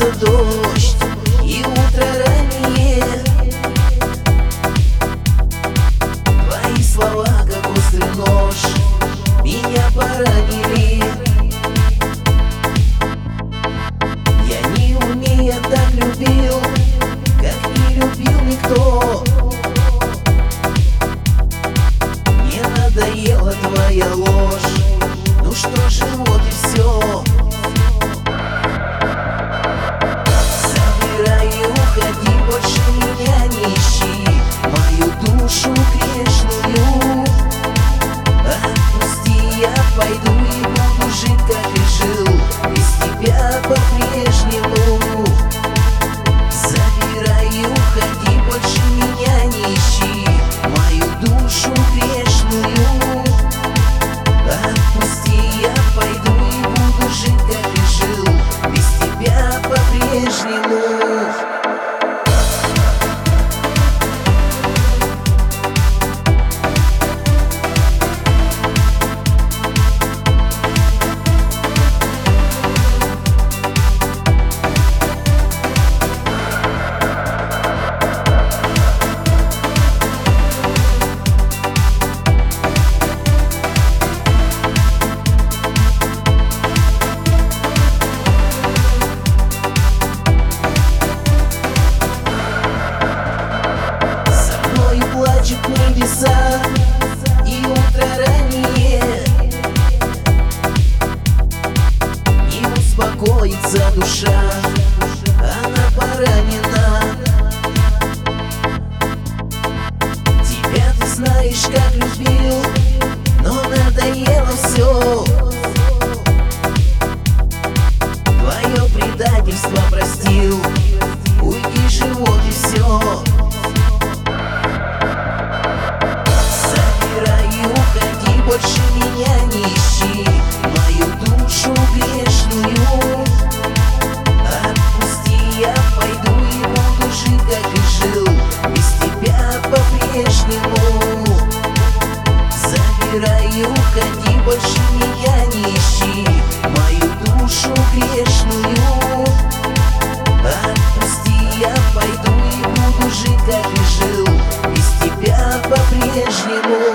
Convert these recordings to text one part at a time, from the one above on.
кончится дождь и утро раннее. Твои слова, как острый нож, меня поранили. Я не умея так любил, как не любил никто. Мне надоела твоя ложь, ну что же, вот и все. Забирай и уходи, больше меня не ищи, мою душу грешную. Отпусти, я пойду и буду жить, как и жил, без тебя по-прежнему. Забирай и уходи, больше меня не ищи, мою душу грешную. Отпусти, я пойду и буду жить, как и жил, без тебя по-прежнему. Плачут небеса и утро раннее. Не успокоится душа, она поранена. Тебя ты знаешь, как любил, но надоело все. Твое предательство простил, уйди же, вот и все. Больше меня не ищи, мою душу грешную. Отпусти, я пойду и буду жить, как и жил, без тебя по-прежнему. Забирай и уходи, больше меня не ищи, мою душу грешную. Отпусти, я пойду и буду жить, как и жил, без тебя по-прежнему.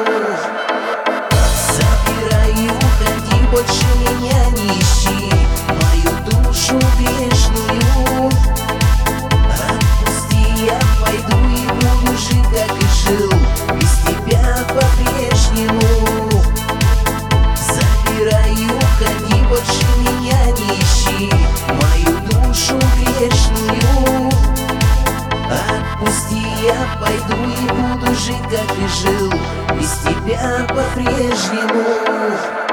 Больше меня не ищи, мою душу грешную. Отпусти, я пойду и буду жить, как и жил, без тебя по-прежнему. Забирай и уходи, больше меня не ищи, мою душу грешную. Отпусти, я пойду и буду жить, как и жил, без тебя по-прежнему.